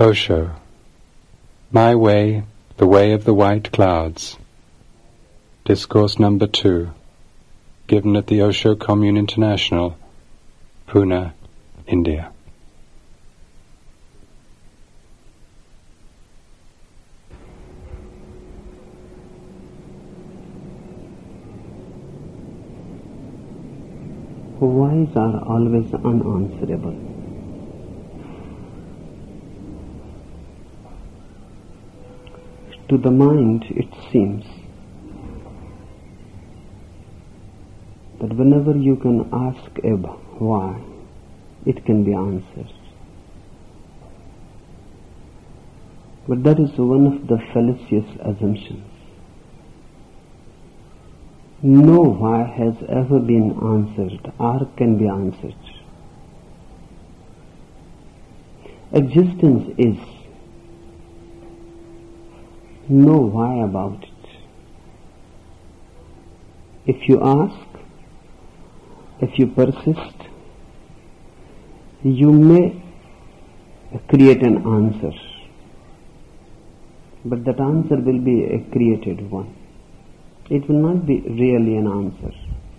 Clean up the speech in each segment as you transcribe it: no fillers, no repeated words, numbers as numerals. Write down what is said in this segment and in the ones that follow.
Osho. My Way, the Way of the White Clouds. Discourse number 2. Given at the Osho Commune International, Pune, India. Whys are always unanswerable. To the mind, it seems that whenever you can ask a why, it can be answered. But that is one of the fallacious assumptions. No why has ever been answered or can be answered. Existence is. No why about it. If you ask, if you persist, you may create an answer. But that answer will be a created one. It will not be really an answer.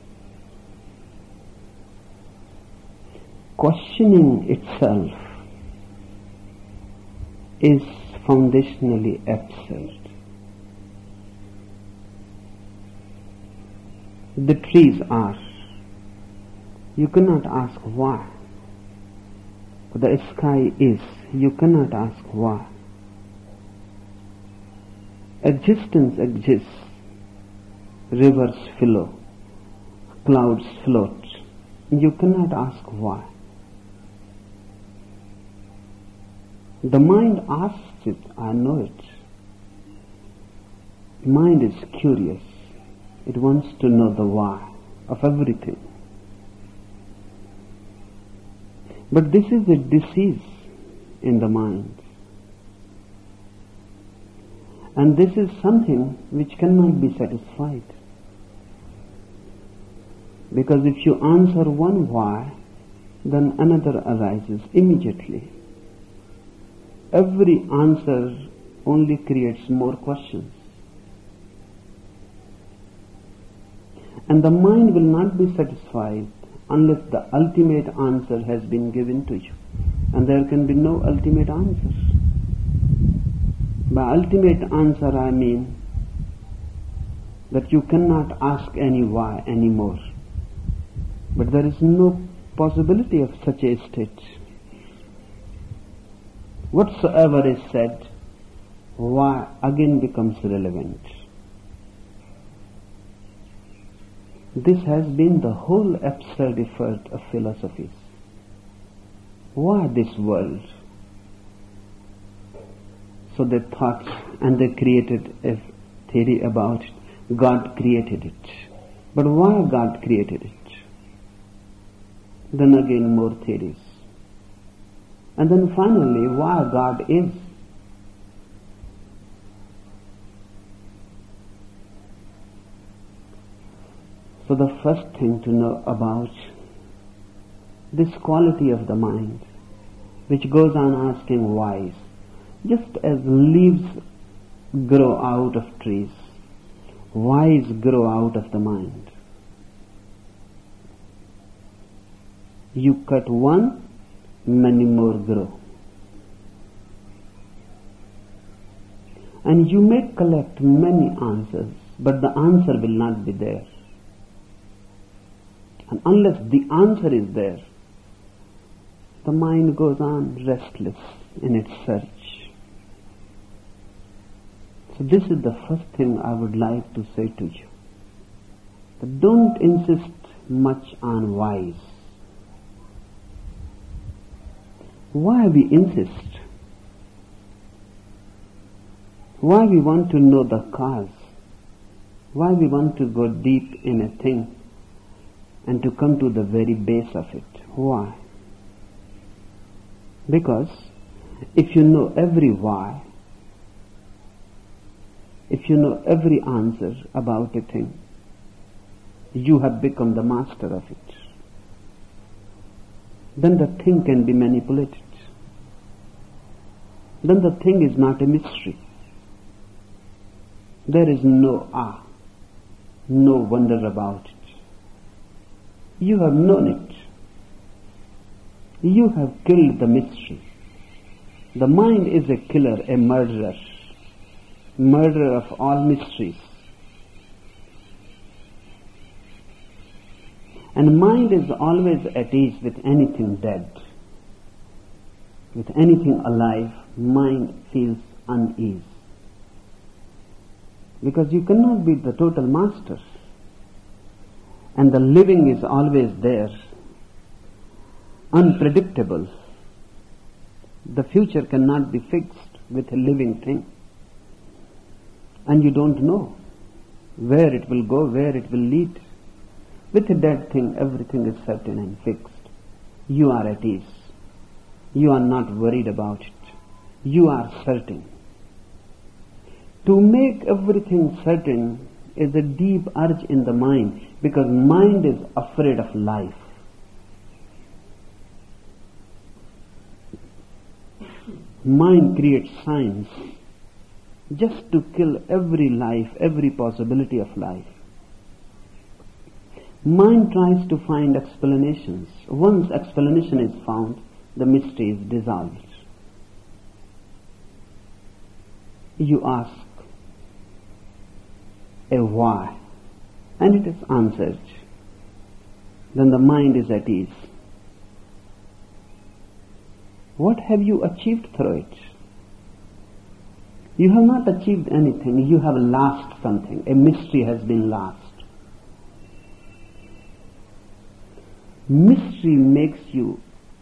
Questioning itself is foundationally absurd. The trees are. You cannot ask why. The sky is. You cannot ask why. Existence exists. Rivers flow. Clouds float. You cannot ask why. The mind asks it, I know it. Mind is curious. It wants to know the why of everything. But this is a disease in the mind. And this is something which cannot be satisfied. Because if you answer one why, then another arises immediately. Every answer only creates more questions. And the mind will not be satisfied unless the ultimate answer has been given to you. And there can be no ultimate answer. By ultimate answer I mean that you cannot ask any why anymore. But there is no possibility of such a state. Whatsoever is said, why again becomes relevant. This has been the whole absurd effort of philosophies. Why this world? So they thought and they created a theory about it. God created it. But why God created it? Then again more theories. And then finally, why God is. So the first thing to know about this quality of the mind, which goes on asking whys, just as leaves grow out of trees, whys grow out of the mind. You cut one, many more grow. And you may collect many answers, but the answer will not be there. And unless the answer is there, the mind goes on restless in its search. So this is the first thing I would like to say to you. That don't insist much on whys. Why we insist? Why we want to know the cause? Why we want to go deep in a thing and to come to the very base of it? Why? Because if you know every why, if you know every answer about a thing, you have become the master of it. Then the thing can be manipulated. then the thing is not a mystery. There is no no wonder about it. You have known it. You have killed the mystery. The mind is a killer, a murderer of all mysteries. And mind is always at ease with anything dead. With anything alive, mind feels unease. Because you cannot be the total master. And the living is always there, unpredictable. The future cannot be fixed with a living thing. And you don't know where it will go, where it will lead. With a dead thing, everything is certain and fixed. You are at ease. You are not worried about it. You are certain. To make everything certain is a deep urge in the mind, because mind is afraid of life. Mind creates science just to kill every life, every possibility of life. Mind tries to find explanations. Once explanation is found, the mystery is dissolved. You ask a why, and it is answered. Then the mind is at ease. What have you achieved through it? You have not achieved anything. You have lost something. A mystery has been lost. Mystery makes you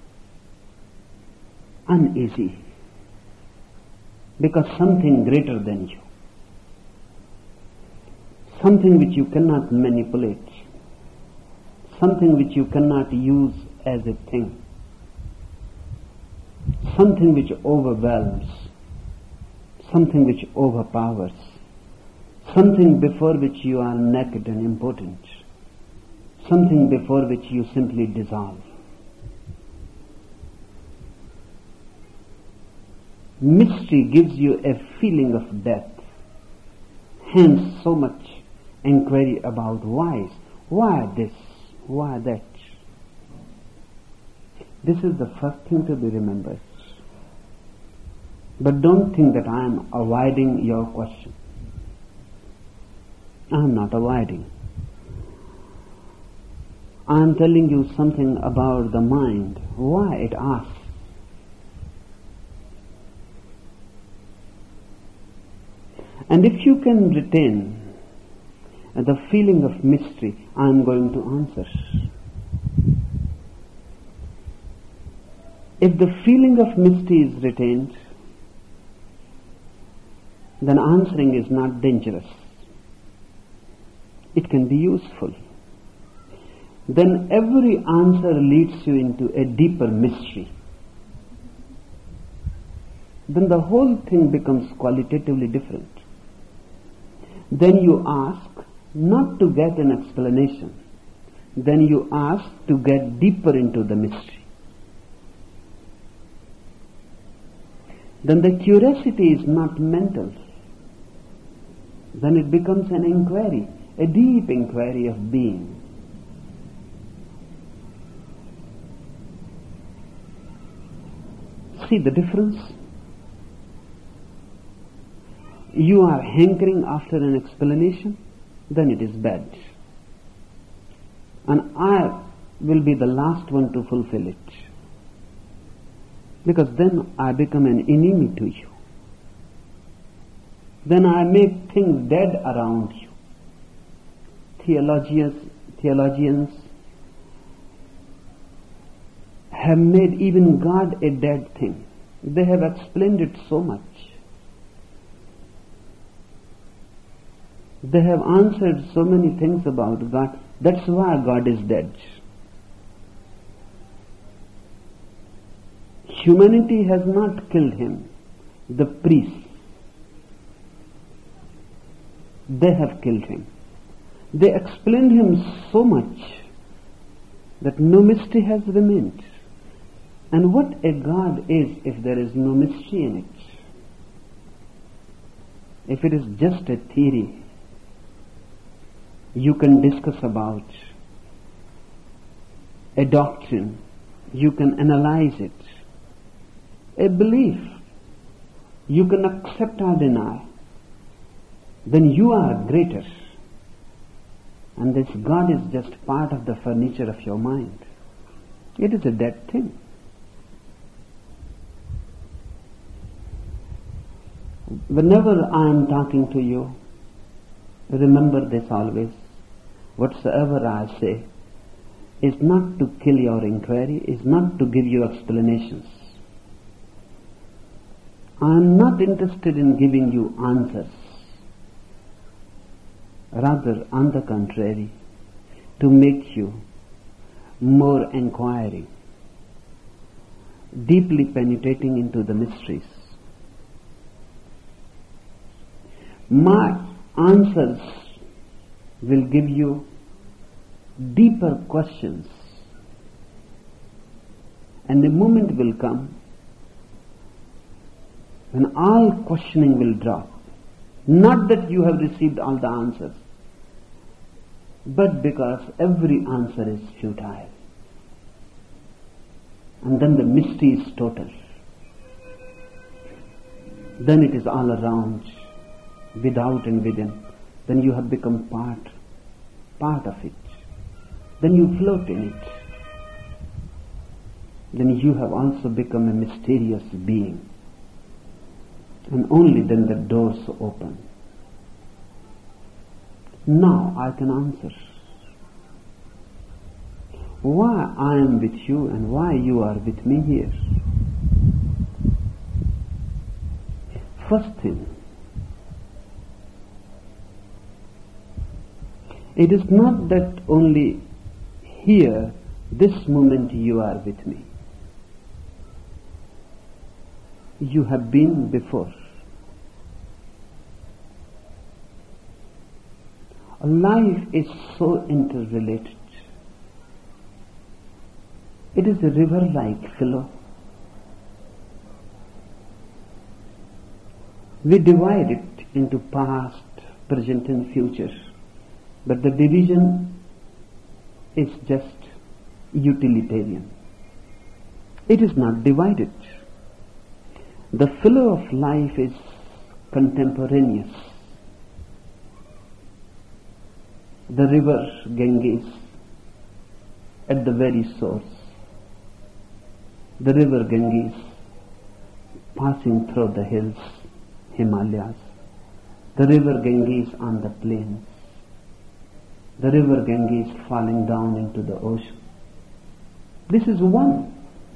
uneasy because something greater than you, something which you cannot manipulate, something which you cannot use as a thing, something which overwhelms, something which overpowers, something before which you are naked and impotent, something before which you simply dissolve. Mystery gives you a feeling of death. Hence so much inquiry about whys. Why this? Why that? This is the first thing to be remembered. But don't think that I am avoiding your question. I am not avoiding. I am telling you something about the mind, why it asks. And if you can retain the feeling of mystery, I am going to answer. If the feeling of mystery is retained, then answering is not dangerous. It can be useful. Then every answer leads you into a deeper mystery. Then the whole thing becomes qualitatively different. Then you ask not to get an explanation. Then you ask to get deeper into the mystery. Then the curiosity is not mental. Then it becomes an inquiry, a deep inquiry of being. See the difference? You are hankering after an explanation, then it is bad. And I will be the last one to fulfill it. Because then I become an enemy to you. Then I make things dead around you. Theologians have made even God a dead thing. They have explained it so much. They have answered so many things about God. That's why God is dead. Humanity has not killed him. The priests, they have killed him. They explained him so much that no mystery has remained. And what a God is if there is no mystery in it? if it is just a theory, you can discuss about a doctrine, you can analyze it. A belief, you can accept or deny. Then you are greater. And this God is just part of the furniture of your mind. It is a dead thing. Whenever I am talking to you, remember this always. Whatsoever I say is not to kill your inquiry, is not to give you explanations. I am not interested in giving you answers. Rather, on the contrary, to make you more inquiring, deeply penetrating into the mysteries. My answers will give you deeper questions, and the moment will come when all questioning will drop. Not that you have received all the answers, but because every answer is futile. And then the mystery is total. Then it is all around, without and within. Then you have become part of it. Then you float in it. Then you have also become a mysterious being. And only then the doors open. Now I can answer why I am with you and why you are with me here. First thing, it is not that only here, this moment you are with me. You have been before. Life is so interrelated. It is a river-like flow. We divide it into past, present and future. But the division is just utilitarian. It is not divided. The flow of life is contemporaneous. The river Ganges at the very source. The river Ganges passing through the hills, Himalayas. The river Ganges on the plains. The river Ganges falling down into the ocean. This is one.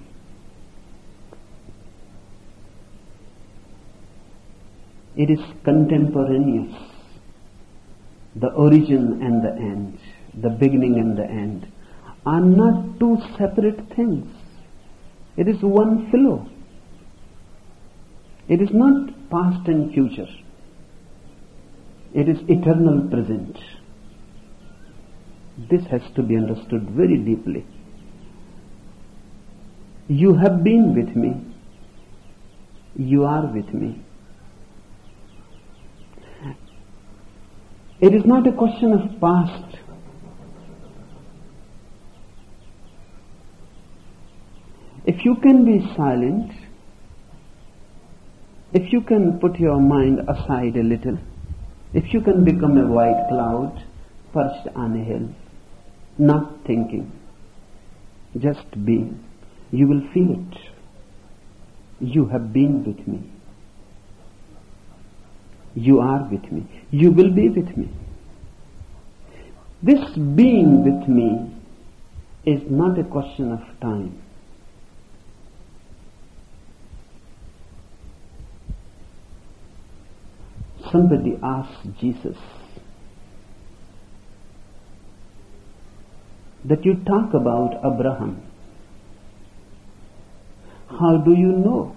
It is contemporaneous. The origin and the end, the beginning and the end, are not two separate things. It is one flow. It is not past and future. It is eternal present. This has to be understood very deeply. You have been with me. You are with me. It is not a question of past. If you can be silent, if you can put your mind aside a little, if you can become a white cloud perched on a hill, not thinking, just being, you will feel it. You have been with me. You are with me. You will be with me. This being with me is not a question of time. Somebody asked Jesus that you talk about Abraham. How do you know?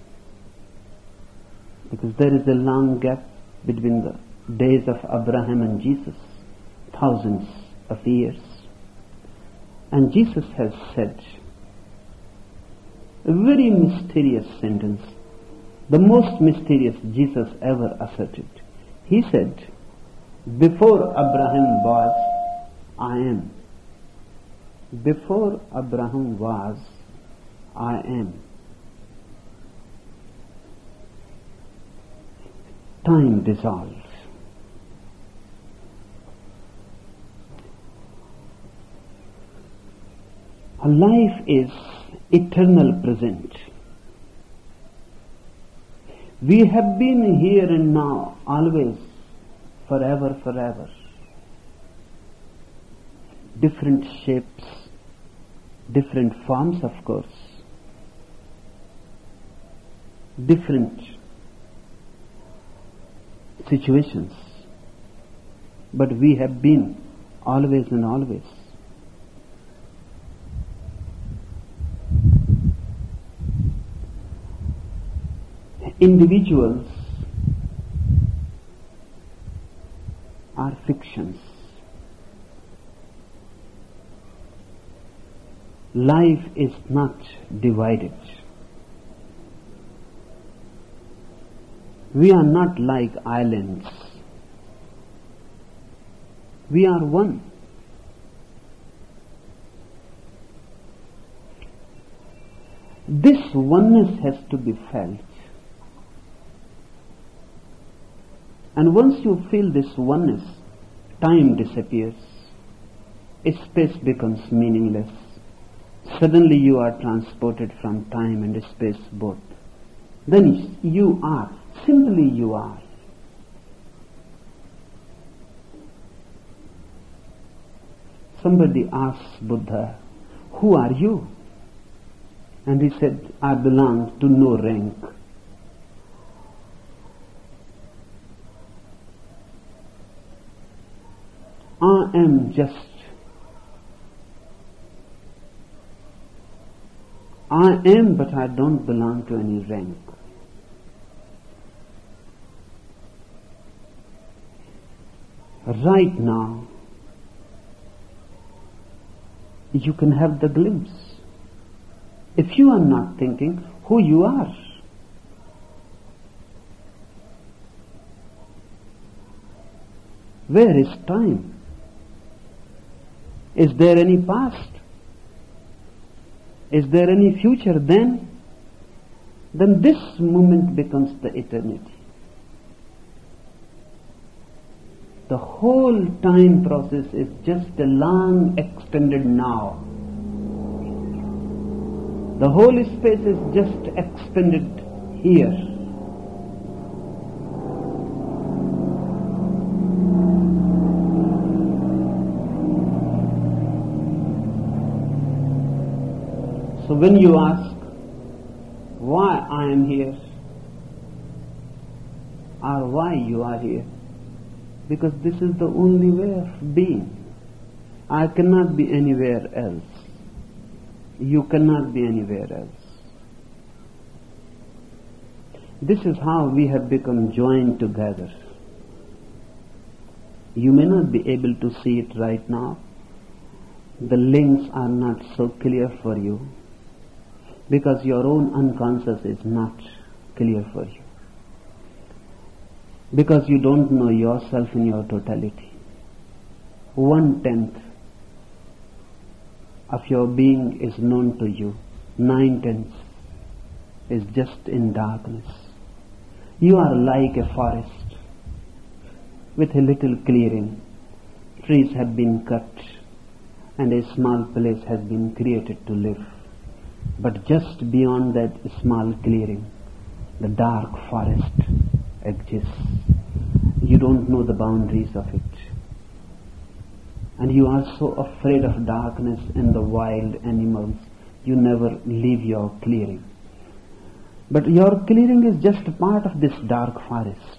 Because there is a long gap between the days of Abraham and Jesus, thousands of years. And Jesus has said a very mysterious sentence the most mysterious Jesus ever asserted. He said, before Abraham was, I am. Before Abraham was, I am. Time dissolves. Life is eternal present. We have been here and now, always, forever, forever. Different shapes, different forms, of course. Different situations. But we have been always and always. Individuals are fictions. Life is not divided. We are not like islands. We are one. This oneness has to be felt. And once you feel this oneness, time disappears. Space becomes meaningless. Suddenly you are transported from time and space both. Then you are, simply you are. Somebody asks Buddha, who are you? And he said, I belong to no rank. I am just. I am, but I don't belong to any rank. Right now, you can have the glimpse. If you are not thinking who you are, where is time? Is there any past? Is there any future then? Then this moment becomes the eternity. The whole time process is just a long extended now. The whole space is just expanded here. So when you ask why I am here or why you are here, because this is the only way of being. I cannot be anywhere else. You cannot be anywhere else. This is how we have become joined together. You may not be able to see it right now. The links are not so clear for you because your own unconscious is not clear for you. Because you don't know yourself in your totality. 1/10 of your being is known to you. 9/10 is just in darkness. You are like a forest with a little clearing. Trees have been cut and a small place has been created to live. But just beyond that small clearing, the dark forest exists. You don't know the boundaries of it. And you are so afraid of darkness and the wild animals, you never leave your clearing. But your clearing is just a part of this dark forest.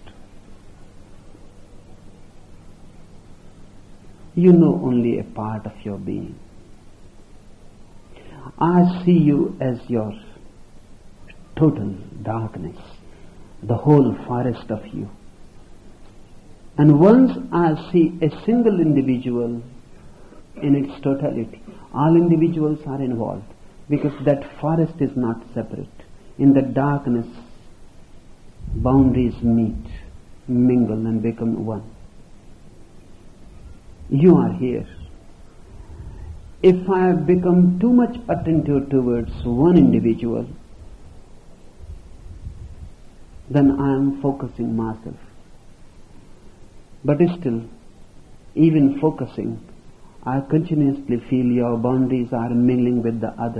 You know only a part of your being. I see you as your total darkness, the whole forest of you. And once I see a single individual in its totality, all individuals are involved because that forest is not separate. In the darkness, boundaries meet, mingle and become one. You are here. If I have become too much attentive towards one individual, then I am focusing myself. But still, even focusing, I continuously feel your boundaries are mingling with the other.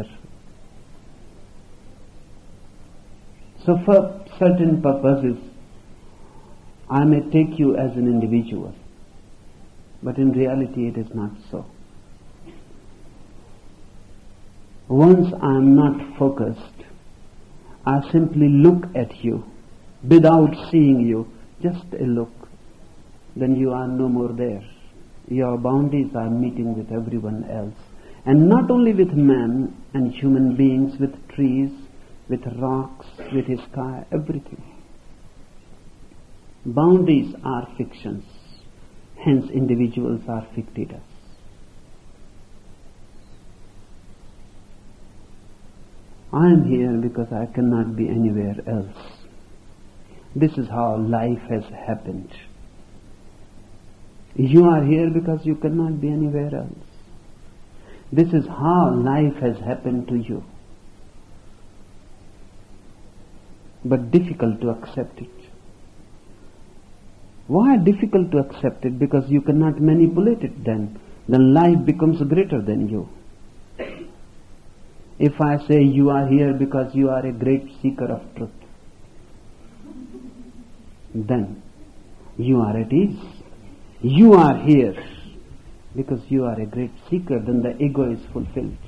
So for certain purposes, I may take you as an individual, but in reality it is not so. Once I am not focused, I simply look at you without seeing you, just a look, then you are no more there. Your boundaries are meeting with everyone else. And not only with man and human beings, with trees, with rocks, with the sky, everything. Boundaries are fictions. Hence individuals are fictitious. I am here because I cannot be anywhere else. This is how life has happened. You are here because you cannot be anywhere else. This is how life has happened to you. But difficult to accept it. Why difficult to accept it? Because you cannot manipulate it then. Then life becomes greater than you. If I say you are here because you are a great seeker of truth, then you are at ease. You are here because you are a great seeker, then the ego is fulfilled.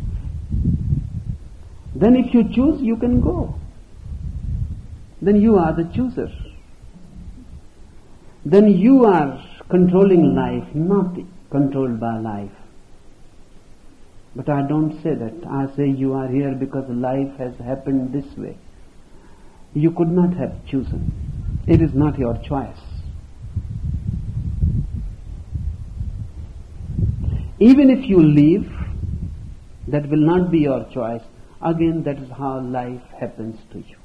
Then if you choose, you can go. Then you are the chooser. Then you are controlling life, not controlled by life. But I don't say that. I say you are here because life has happened this way. You could not have chosen. It is not your choice. Even if you leave, that will not be your choice. Again, that is how life happens to you.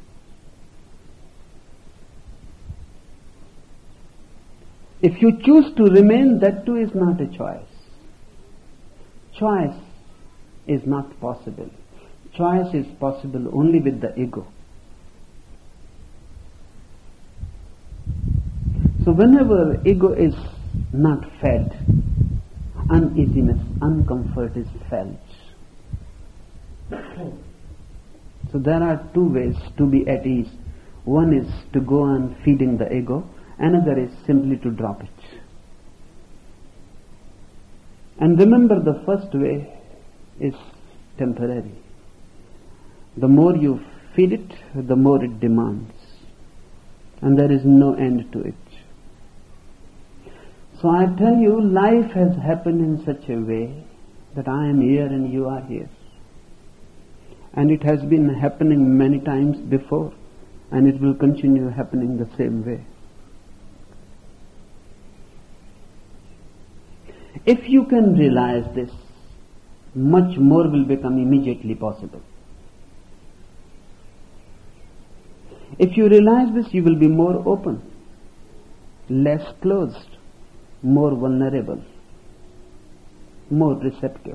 If you choose to remain, that too is not a choice. Choice is not possible. Choice is possible only with the ego. So whenever ego is not fed, uneasiness, uncomfort is felt. So there are two ways to be at ease. One is to go on feeding the ego, another is simply to drop it. And remember, the first way is temporary. The more you feed it, the more it demands. And there is no end to it. So I tell you, life has happened in such a way that I am here and you are here. And it has been happening many times before, and it will continue happening the same way. If you can realize this, much more will become immediately possible. If you realize this, you will be more open, less closed, more vulnerable, more receptive.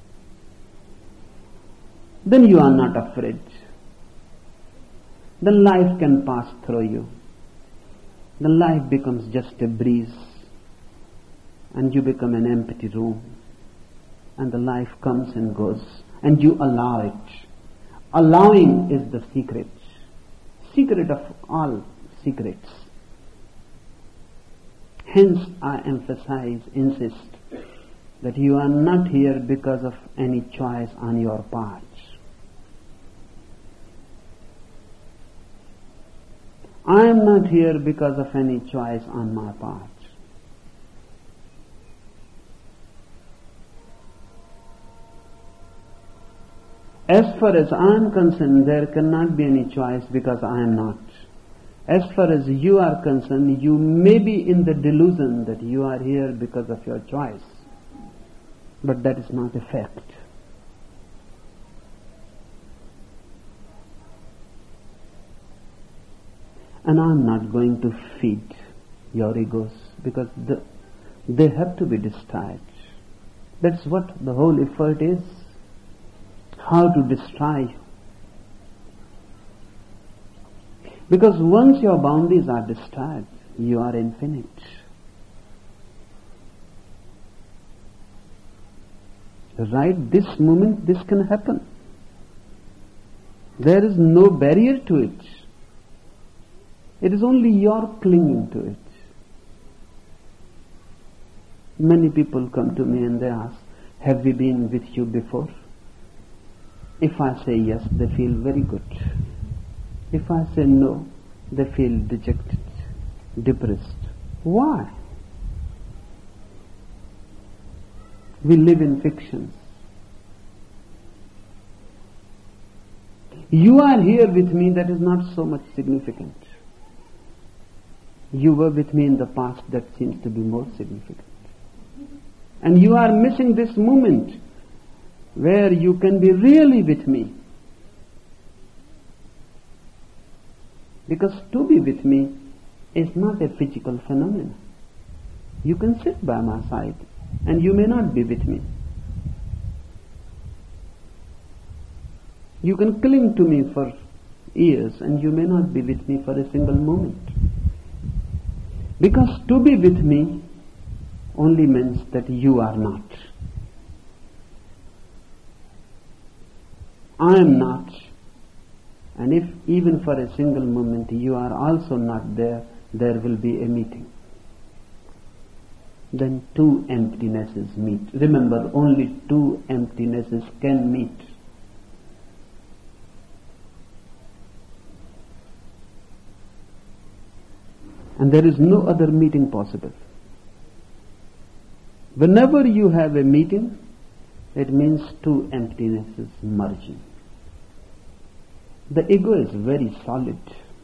Then you are not afraid. Then life can pass through you. Then life becomes just a breeze, and you become an empty room, and the life comes and goes, and you allow it. Allowing is the secret of all secrets. Hence I emphasize, insist, that you are not here because of any choice on your part. I am not here because of any choice on my part. As far as I am concerned, there cannot be any choice because I am not. As far as you are concerned, you may be in the delusion that you are here because of your choice. But that is not a fact. And I'm not going to feed your egos, because they have to be destroyed. That's what the whole effort is. How to destroy you. Because once your boundaries are destroyed, you are infinite. Right this moment, this can happen. There is no barrier to it. It is only your clinging to it. Many people come to me and they ask, have we been with you before? If I say yes, they feel very good. If I say no, they feel dejected, depressed. Why? We live in fictions. You are here with me, that is not so much significant. You were with me in the past, that seems to be more significant. And you are missing this moment where you can be really with me. Because to be with me is not a physical phenomenon. You can sit by my side and you may not be with me. You can cling to me for years and you may not be with me for a single moment. Because to be with me only means that you are not. I am not. And if even for a single moment you are also not there, there will be a meeting. Then two emptinesses meet. Remember, only two emptinesses can meet. And there is no other meeting possible. Whenever you have a meeting, it means two emptinesses merging. The ego is very solid,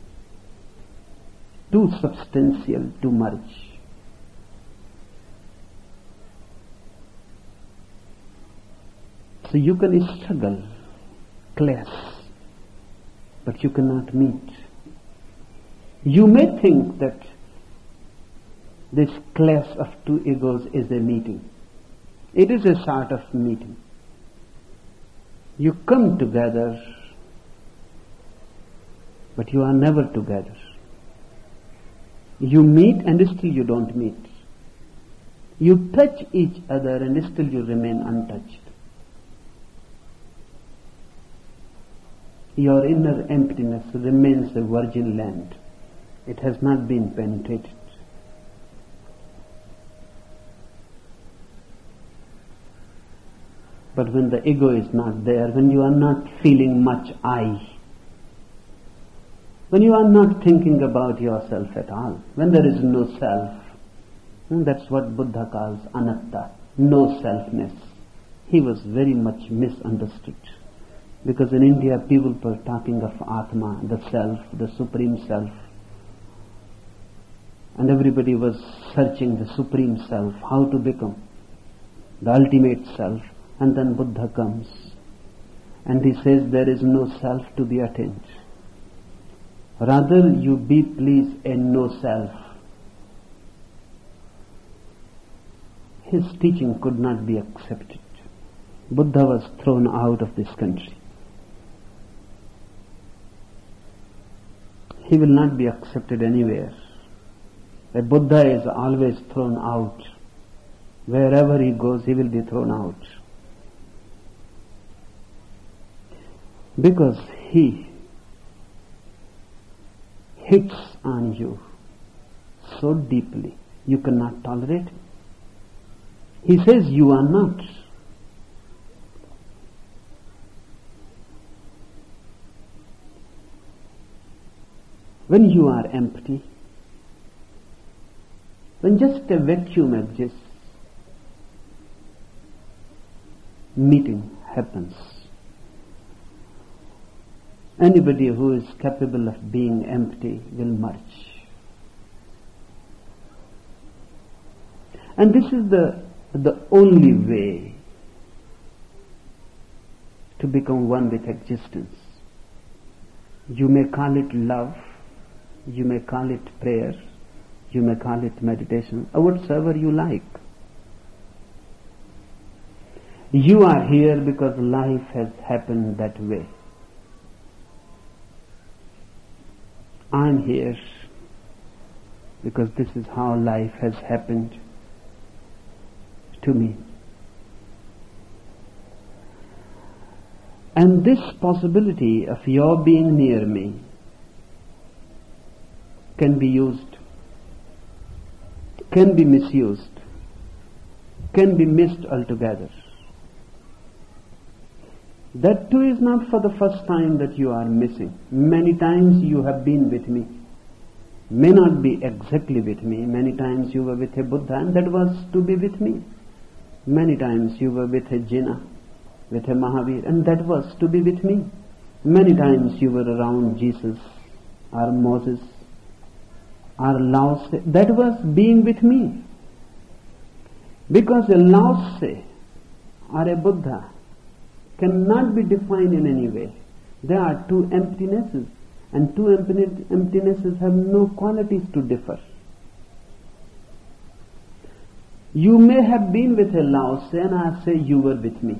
too substantial to merge. So you can struggle, clash, but you cannot meet. You may think that this clash of two egos is a meeting. It is a sort of meeting. You come together, but you are never together. You meet and still you don't meet. You touch each other and still you remain untouched. Your inner emptiness remains a virgin land. It has not been penetrated. But when the ego is not there, when you are not feeling much I, when you are not thinking about yourself at all, when there is no self, that's what Buddha calls anatta, no selfness. He was very much misunderstood. Because in India people were talking of Atma, the self, the supreme self. And everybody was searching the supreme self, how to become the ultimate self. And then Buddha comes and he says there is no self to be attained. Rather you be please a no self. His teaching could not be accepted. Buddha was thrown out of this country. He will not be accepted anywhere. A Buddha is always thrown out. Wherever he goes, he will be thrown out. Because he hits on you so deeply, you cannot tolerate him. He says you are not. When you are empty, when just a vacuum exists, meeting happens. Anybody who is capable of being empty will merge. And this is the only way to become one with existence. You may call it love, you may call it prayer, you may call it meditation, or whatsoever you like. You are here because life has happened that way. I'm here because this is how life has happened to me. And this possibility of your being near me can be used, can be misused, can be missed altogether. That too is not for the first time that you are missing. Many times you have been with me. May not be exactly with me. Many times you were with a Buddha and that was to be with me. Many times you were with a Jinnah, with a Mahavir, and that was to be with me. Many times you were around Jesus or Moses or Lao Tse. That was being with me. Because a Lao Tse or a Buddha cannot be defined in any way. There are two emptinesses, and two emptinesses have no qualities to differ. You may have been with a Lao Tse and I say you were with me.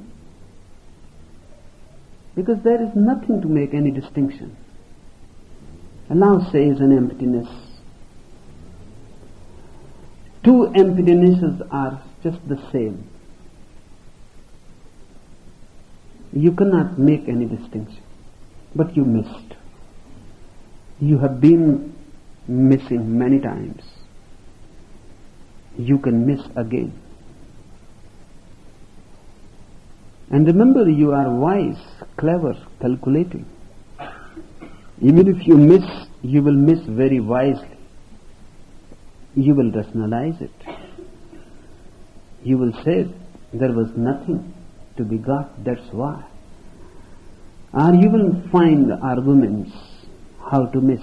Because there is nothing to make any distinction. A Lao Tse is an emptiness. Two emptinesses are just the same. You cannot make any distinction. But you missed. You have been missing many times. You can miss again. And remember, you are wise, clever, calculating. Even if you miss, you will miss very wisely. You will rationalize it. You will say, there was nothing to be got, that's why. Or you will find arguments how to miss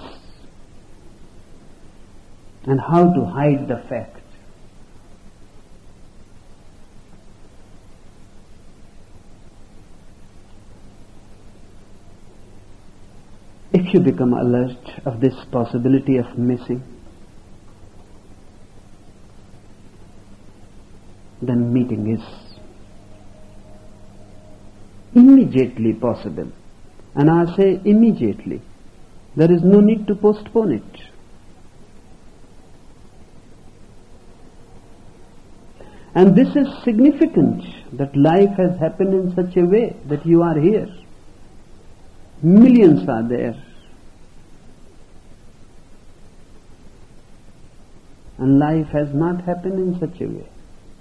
and how to hide the fact. If you become alert of this possibility of missing, then meeting is immediately possible. And I say immediately. There is no need to postpone it. And this is significant that life has happened in such a way that you are here. Millions are there. And life has not happened in such a way.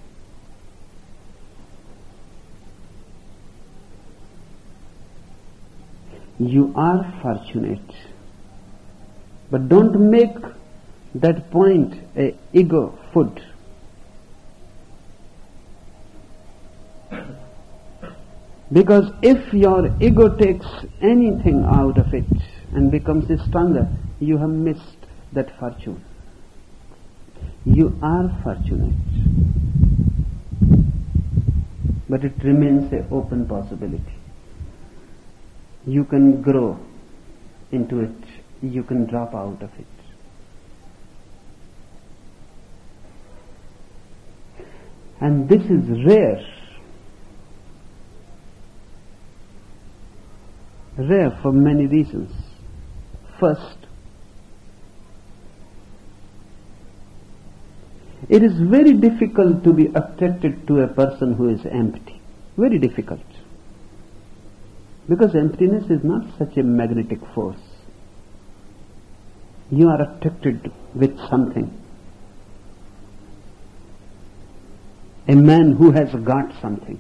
You are fortunate. But don't make that point a ego food. Because if your ego takes anything out of it and becomes stronger, you have missed that fortune. You are fortunate. But it remains an open possibility. You can grow into it. You can drop out of it. And this is rare. Rare for many reasons. First, it is very difficult to be attracted to a person who is empty. Very difficult. Because emptiness is not such a magnetic force. You are attracted with something. A man who has got something.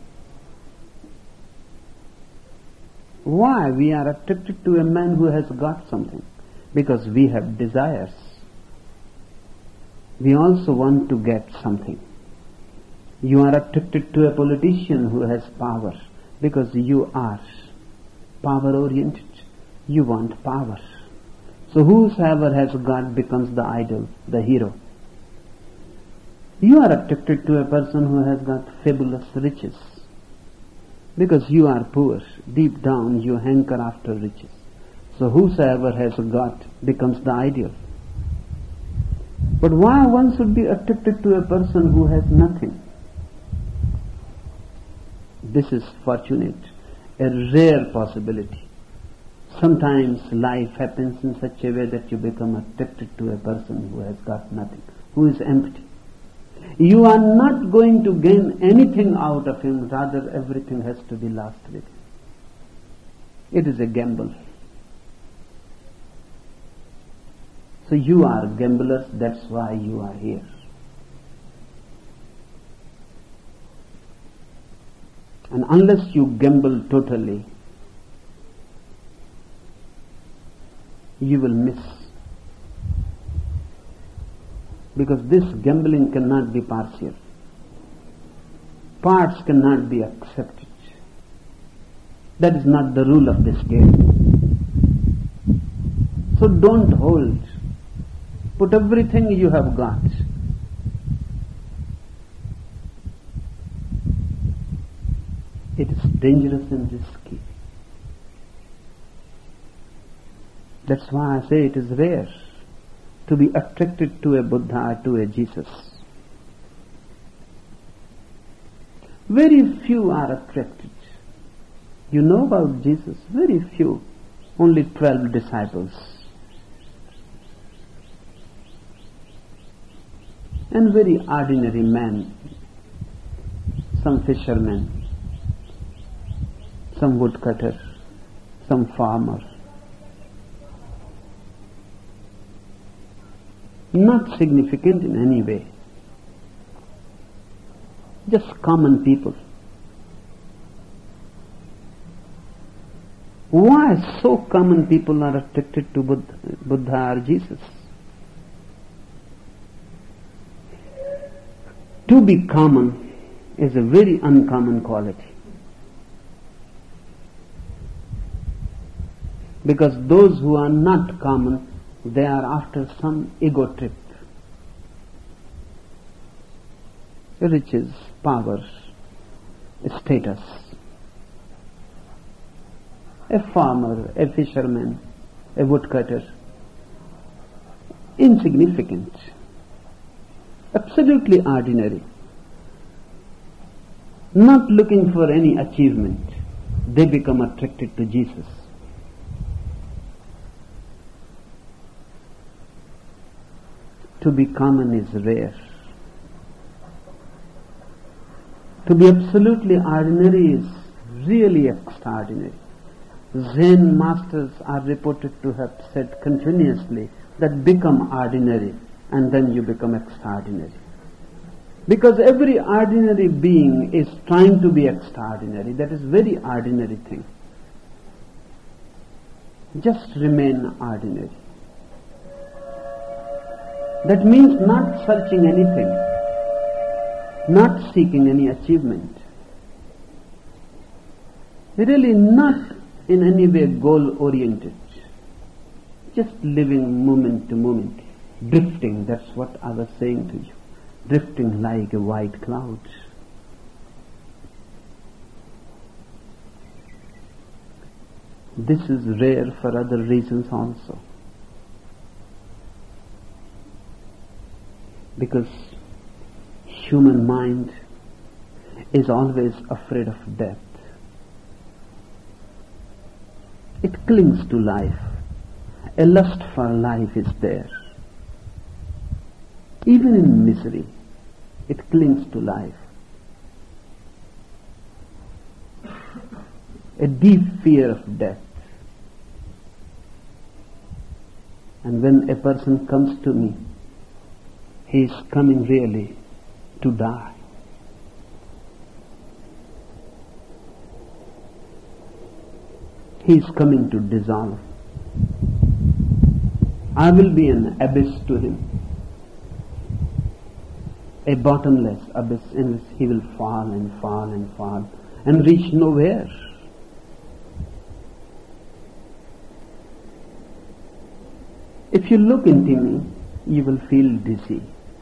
Why we are attracted to a man who has got something? Because we have desires. We also want to get something. You are attracted to a politician who has power because you are power oriented. You want power. So whosoever has got becomes the idol, the hero. You are attracted to a person who has got fabulous riches because you are poor. Deep down you hanker after riches. So whosoever has got becomes the ideal. But why one should be attracted to a person who has nothing? This is fortunate, a rare possibility. Sometimes life happens in such a way that you become attracted to a person who has got nothing, who is empty. You are not going to gain anything out of him, rather everything has to be lost with him. It is a gamble. So you are gamblers, that's why you are here. And unless you gamble totally, you will miss. Because this gambling cannot be partial. Parts cannot be accepted. That is not the rule of this game. So don't hold. Put everything you have got. It is dangerous and risky. That's why I say it is rare to be attracted to a Buddha or to a Jesus. Very few are attracted. You know about Jesus? Very few. Only 12 disciples. And very ordinary men. Some fishermen, some woodcutter, some farmer. Not significant in any way. Just common people. Why so common people are attracted to Buddha or Jesus? To be common is a very uncommon quality. Because those who are not common, they are after some ego trip. Riches, power, status. A farmer, a fisherman, a woodcutter. Insignificant. Absolutely ordinary. Not looking for any achievement. They become attracted to Jesus. To be common is rare. To be absolutely ordinary is really extraordinary. Zen masters are reported to have said continuously that become ordinary and then you become extraordinary. Because every ordinary being is trying to be extraordinary. That is very ordinary thing. Just remain ordinary. That means not searching anything, not seeking any achievement. Really not in any way goal-oriented. Just living moment to moment. Drifting, that's what I was saying to you. Drifting like a white cloud. This is rare for other reasons also. Because human mind is always afraid of death. It clings to life. A lust for life is there. Even in misery, it clings to life. A deep fear of death. And when a person comes to me, he is coming really to die. He is coming to dissolve. I will be an abyss to him. A bottomless abyss in which he will fall and fall and fall and reach nowhere. If you look into me, you will feel dizzy.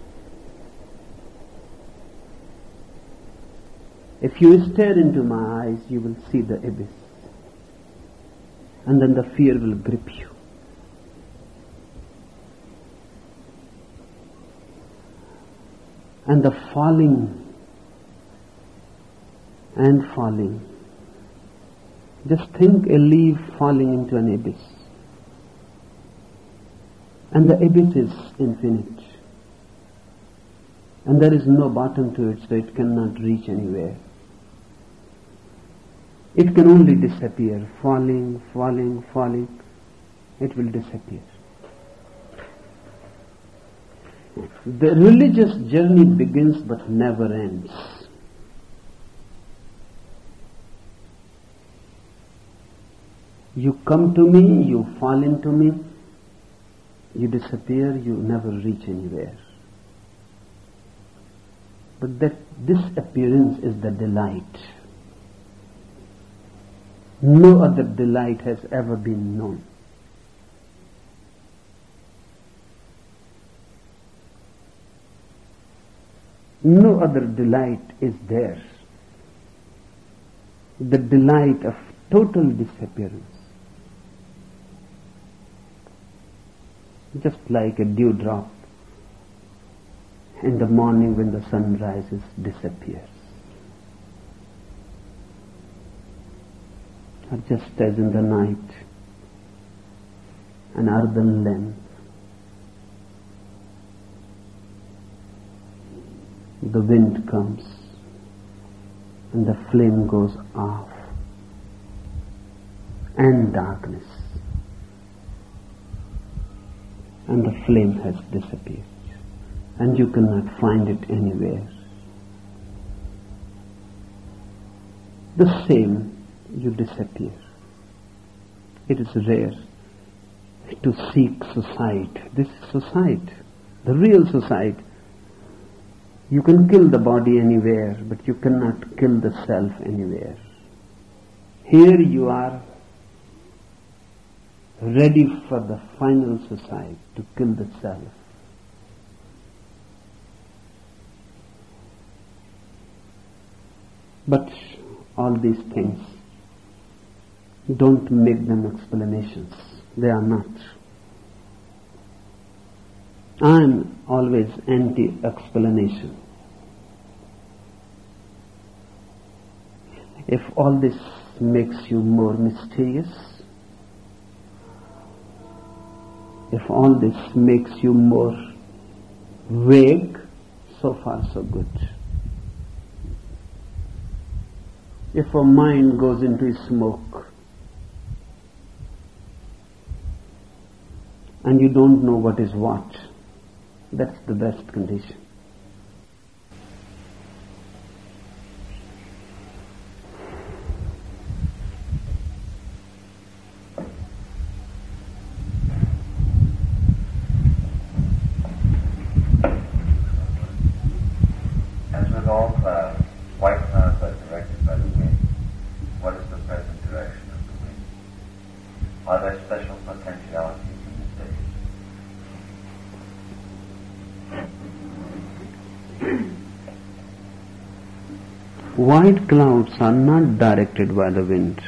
If you stare into my eyes, you will see the abyss. And then the fear will grip you. and the falling and falling. Just think a leaf falling into an abyss. And the abyss is infinite. And there is no bottom to it, so it cannot reach anywhere. It can only disappear, falling, falling, falling. It will disappear. The religious journey begins but never ends. You come to me, you fall into me, you disappear, you never reach anywhere. But that disappearance is the delight. No other delight has ever been known. No other delight is there. The delight of total disappearance. Just like a dewdrop in the morning when the sun rises, disappears. Or just as in the night, an earthen lamp, the wind comes and the flame goes off, and darkness, and the flame has disappeared, and you cannot find it anywhere. The same, you disappear. It is rare to seek suicide. This is suicide, the real suicide. You can kill the body anywhere, but you cannot kill the self anywhere. Here you are ready for the final suicide, to kill the self. But all these things, don't make them explanations. They are not. I am always anti-explanation. If all this makes you more mysterious, if all this makes you more vague, so far so good. If a mind goes into smoke and you don't know what is what, that's the best condition. As with all clouds, white clouds are directed by the wind. What is the present direction of the wind? Are there special potentialities in the state? White clouds are not directed by the wind.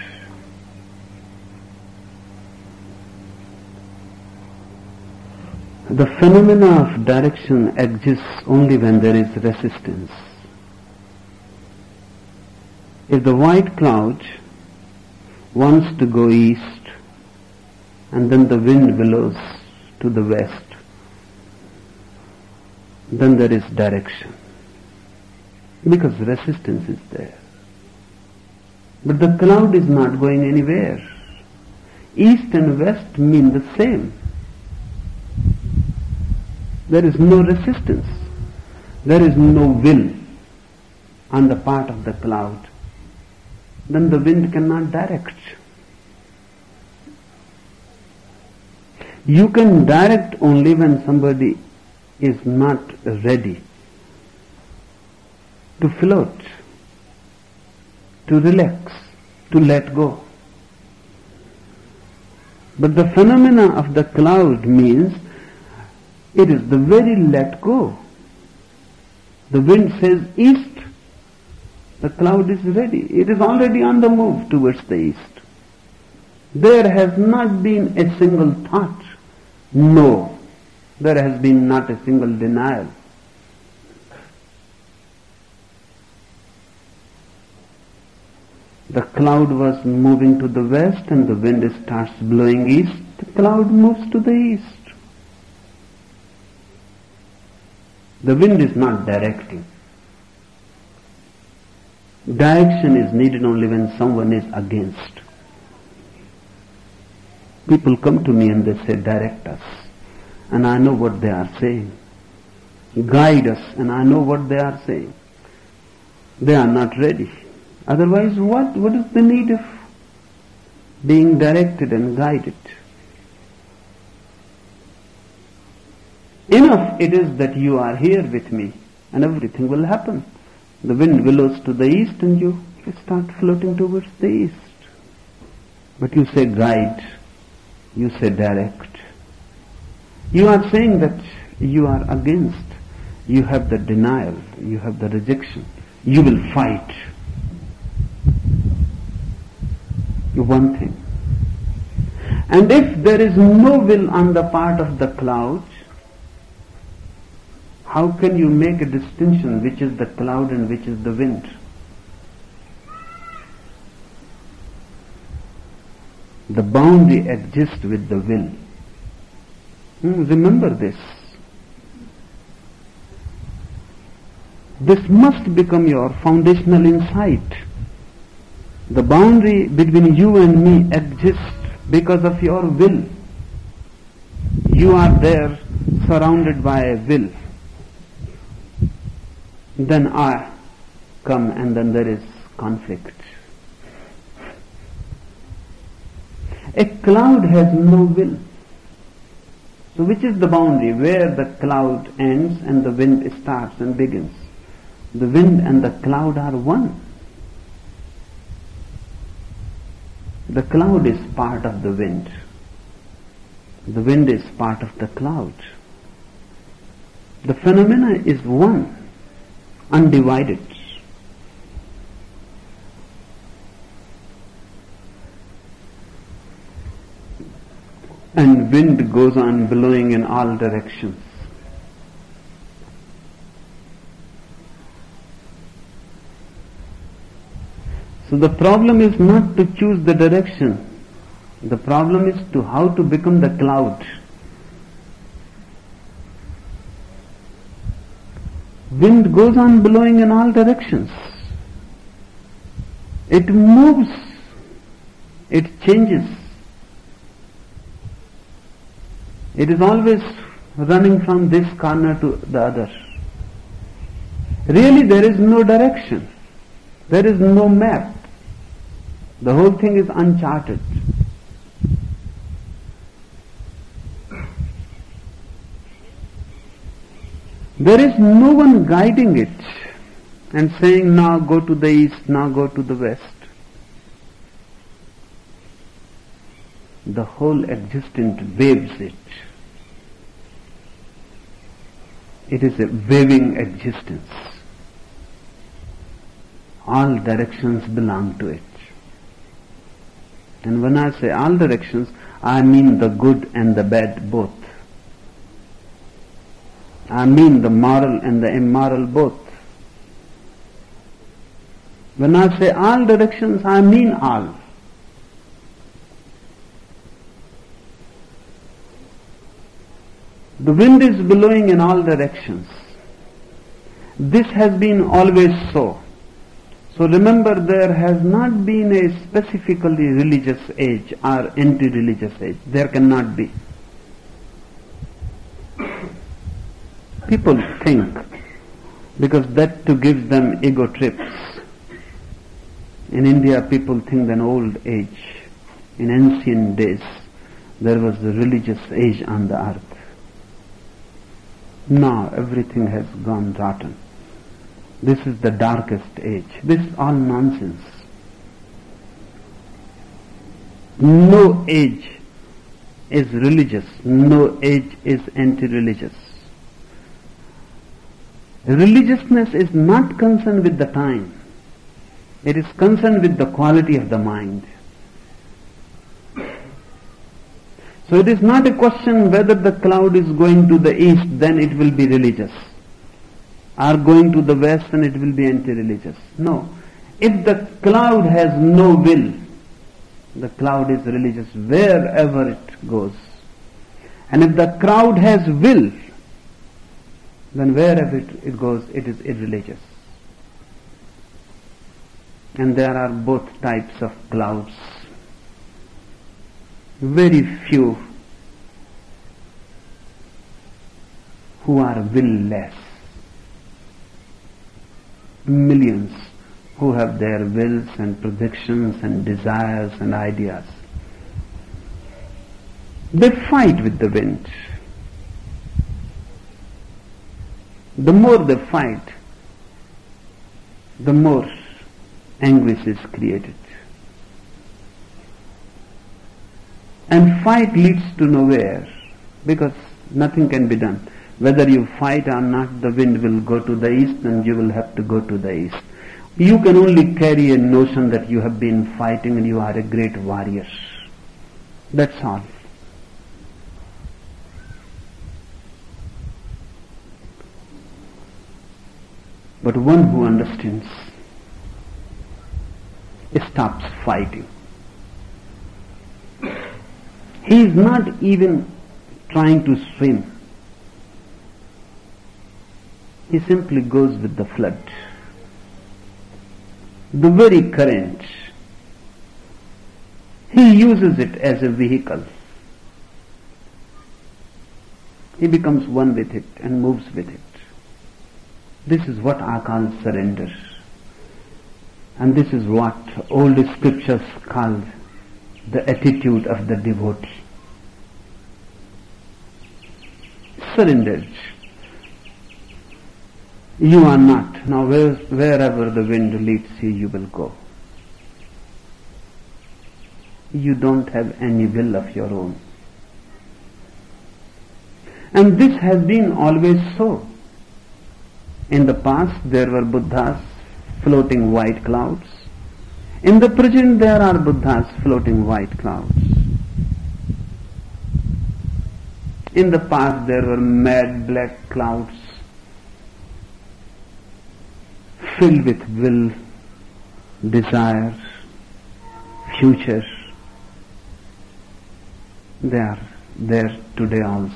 The phenomena of direction exists only when there is resistance. If the white cloud wants to go east and then the wind blows to the west, then there is direction, because resistance is there. But the cloud is not going anywhere. East and west mean the same. There is no resistance. There is no will on the part of the cloud. Then the wind cannot direct. You can direct only when somebody is not ready to float, to relax, to let go. But the phenomena of the cloud means it is the very let go. The wind says east, the cloud is ready. It is already on the move towards the east. There has not been a single thought. No, there has been not a single denial. the cloud was moving to the west and the wind starts blowing east, the cloud moves to the east. The wind is not directing. Direction is needed only when someone is against. People come to me and they say, direct us. And I know what they are saying. Guide us, and I know what they are saying. They are not ready. Otherwise, what is the need of being directed and guided? Enough it is that you are here with me, and everything will happen. The wind willows to the east and you start floating towards the east. But you say guide, you say direct. You are saying that you are against. You have the denial, you have the rejection. You will fight. One thing. And if there is no will on the part of the cloud, how can you make a distinction which is the cloud and which is the wind? The boundary exists with the will. Remember this. This must become your foundational insight. The boundary between you and me exists because of your will. You are there surrounded by a will. Then I come and then there is conflict. A cloud has no will. So which is the boundary where the cloud ends and the wind starts and begins? The wind and the cloud are one. The cloud is part of the wind. The wind is part of the cloud. The phenomena is one, undivided. And wind goes on blowing in all directions. So the problem is not to choose the direction. The problem is to how to become the cloud. Wind goes on blowing in all directions. It moves. It changes. It is always running from this corner to the other. Really there is no direction. There is no map. The whole thing is uncharted. There is no one guiding it and saying, now go to the east, now go to the west. The whole existence waves it. It is a waving existence. All directions belong to it. And when I say all directions, I mean the good and the bad both. I mean the moral and the immoral both. When I say all directions, I mean all. The wind is blowing in all directions. This has been always so. So remember, there has not been a specifically religious age or anti-religious age. There cannot be. People think, because that too gives them ego trips. In India, people think that in old age, in ancient days, there was a religious age on the earth. Now everything has gone rotten. This is the darkest age. This is all nonsense. No age is religious. No age is anti-religious. Religiousness is not concerned with the time. It is concerned with the quality of the mind. So it is not a question whether the cloud is going to the east, then it will be religious, or going to the west and it will be anti-religious. No. If the cloud has no will, the cloud is religious wherever it goes. And if the crowd has will, then wherever it goes, it is irreligious. And there are both types of clouds. Very few who are will-less. Millions who have their wills and predictions and desires and ideas. They fight with the wind. The more they fight, the more anguish is created. And fight leads to nowhere, because nothing can be done. Whether you fight or not, the wind will go to the east and you will have to go to the east. You can only carry a notion that you have been fighting and you are a great warrior. That's all. But one who understands stops fighting. He is not even trying to swim. He simply goes with the flood. The very current. He uses it as a vehicle. He becomes one with it and moves with it. This is what I call surrender. And this is what old scriptures call the attitude of the devotee. Surrendered. You are not. Now wherever the wind leads you, you will go. You don't have any will of your own. And this has been always so. In the past there were Buddhas floating white clouds. In the present there are Buddhas floating white clouds. In the past there were mad black clouds filled with will, desire, future. They are there today also.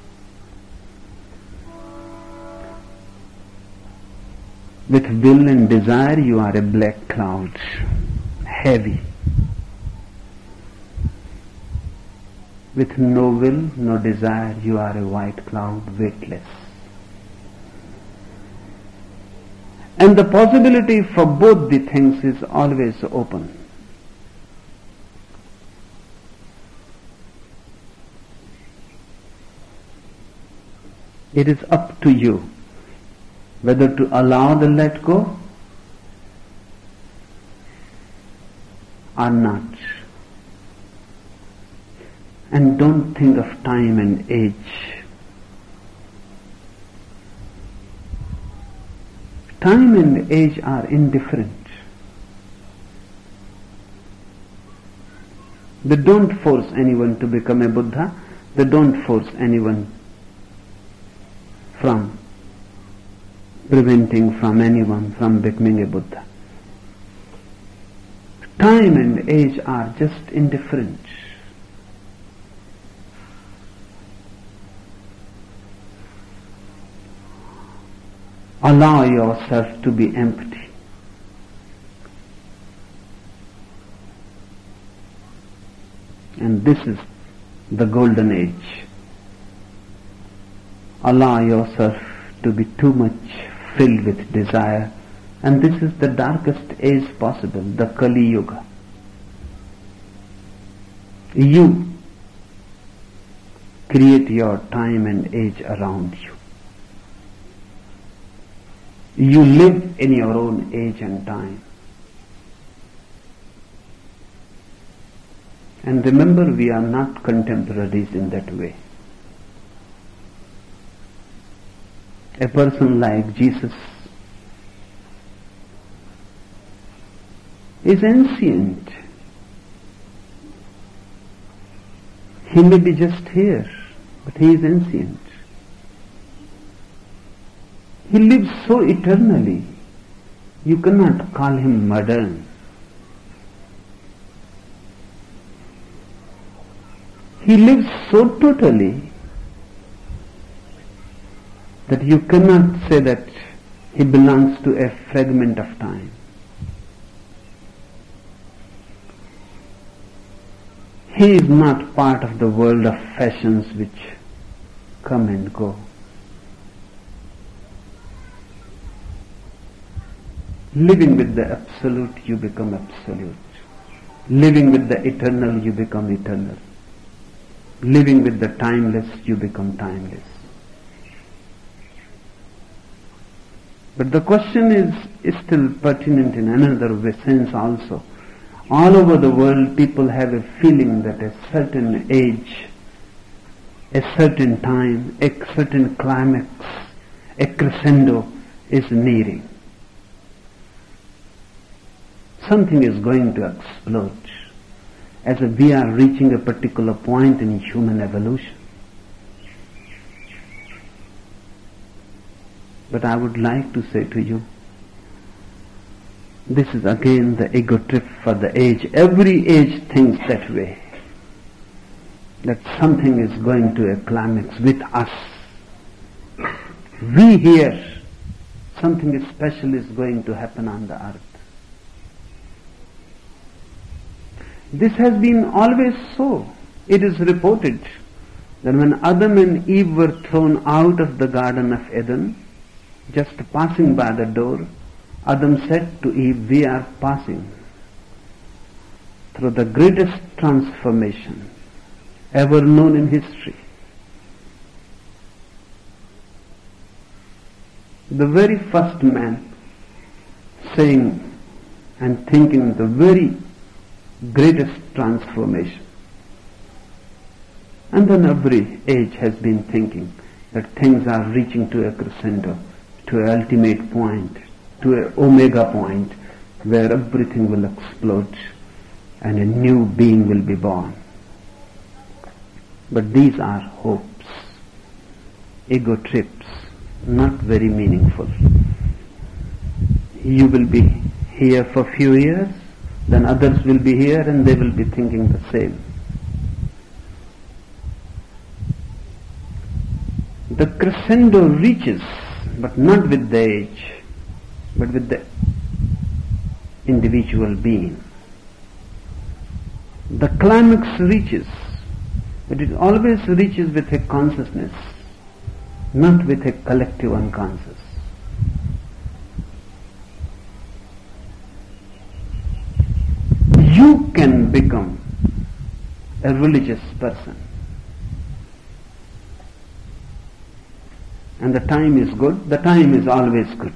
With will and desire, you are a black cloud, heavy. With no will, no desire, you are a white cloud, weightless. And the possibility for both the things is always open. It is up to you whether to allow the let go or not. And don't think of time and age. Time and age are indifferent. They don't force anyone to become a Buddha. They don't force anyone from preventing from anyone from becoming a Buddha. Time and age are just indifferent. Allow yourself to be empty. And this is the golden age. Allow yourself to be too much filled with desire, and this is the darkest age possible, the Kali Yuga. You create your time and age around you. You live in your own age and time. And remember, we are not contemporaries in that way. A person like Jesus is ancient. He may be just here, but he is ancient. He lives so eternally You cannot call him modern. He lives so totally that you cannot say that he belongs to a fragment of time. He is not part of the world of fashions which come and go. Living with the absolute, you become absolute. Living with the eternal, you become eternal. Living with the timeless, you become timeless. But the question is still pertinent in another sense also. All over the world, people have a feeling that a certain age, a certain time, a certain climax, a crescendo is nearing. Something is going to explode as we are reaching a particular point in human evolution. But I would like to say to you, this is again the ego trip for the age. Every age thinks that way, that something is going to a climax with us. We hear something special is going to happen on the earth. This has been always so. It is reported that when Adam and Eve were thrown out of the Garden of Eden, just passing by the door, Adam said to Eve, we are passing through the greatest transformation ever known in history. The very first man saying and thinking the very greatest transformation. And then every age has been thinking that things are reaching to a crescendo, to an ultimate point, to an omega point where everything will explode and a new being will be born. But these are hopes, ego trips, not very meaningful. You will be here for few years, then others will be here and they will be thinking the same. The crescendo reaches, but not with the age, but with the individual being. The climax reaches, but it always reaches with a consciousness, not with a collective unconscious. You can become a religious person. And the time is good, the time is always good.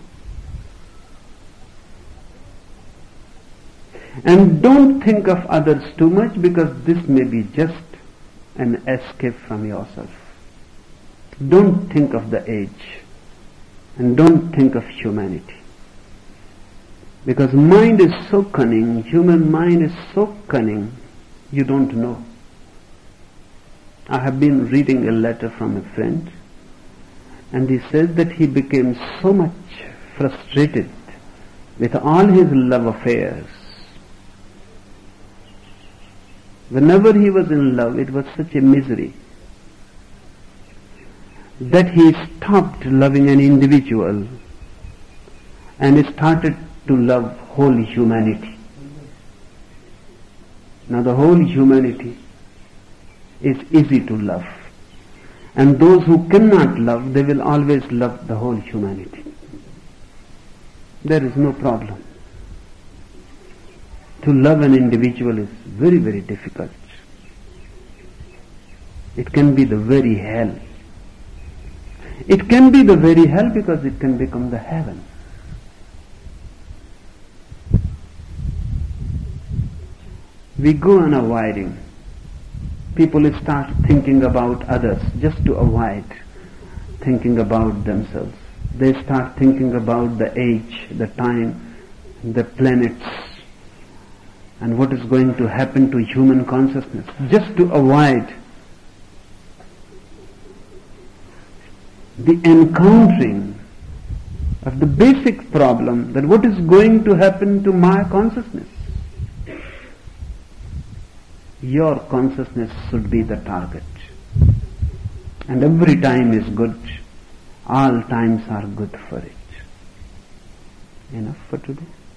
And don't think of others too much, because this may be just an escape from yourself. Don't think of the age and don't think of humanity. Because mind is so cunning, human mind is so cunning, you don't know. I have been reading a letter from a friend, and he says that he became so much frustrated with all his love affairs. Whenever he was in love, it was such a misery that he stopped loving an individual and started to love whole humanity. Now the whole humanity is easy to love. And those who cannot love, they will always love the whole humanity. There is no problem. To love an individual is very, very difficult. It can be the very hell. It can be the very hell because it can become the heaven. We go on avoiding. People start thinking about others just to avoid thinking about themselves. They start thinking about the age, the time, the planets, and what is going to happen to human consciousness, just to avoid the encountering But the basic problem that what is going to happen to my consciousness? Your consciousness should be the target. And every time is good. All times are good for it. Enough for today.